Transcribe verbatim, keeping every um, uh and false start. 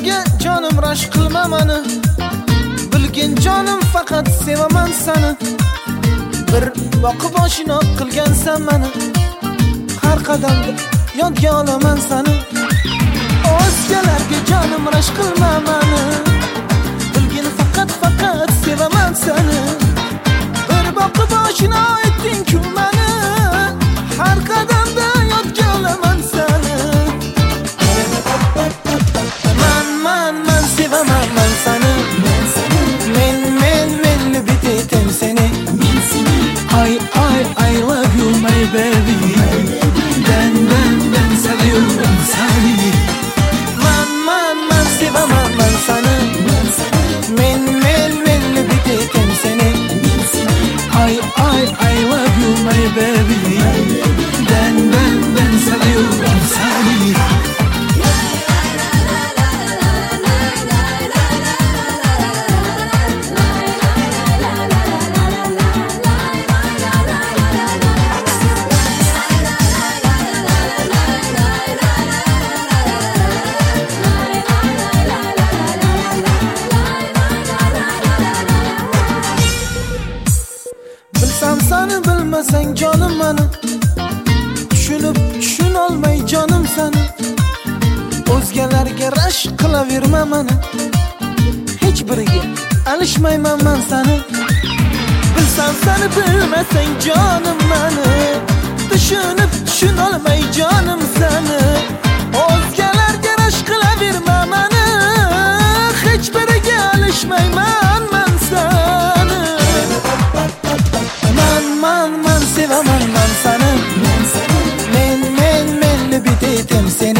O'zgalarga jonim rash qilma mani, bilgin jonim faqat sevaman seni. Bir boqib oshino qilgansan mani, har qadamda yodga olaman seni. O'zgalarga jonim rash qilma mani, bilgin faqat faqat sevaman seni. Bir boqib oshino etding-ku mani, har qadamda yodga olaman seni. Man man man sevaman man seni, men men men bitetem seni. I I I love you my baby, ben ben ben seviyorum seni. Man man man sevaman man seni, men men men bitetem seni. I I I love you my baby, ben ben ben seviyorum seni. Bilsam seni bilmasang jonim mani, tushunib tushunolmay jonim seni. O'zgalarga rash qilaverma mani, hech biriga alishmayman men seni. Bilsam seni bilmasang jonim mani, tushunib tushunolmay jonim seni. O'zgalarga rash qilaverma mani, hech biriga alishmayman men seni. Man man man sevaman man seni, men men men bitetem seni.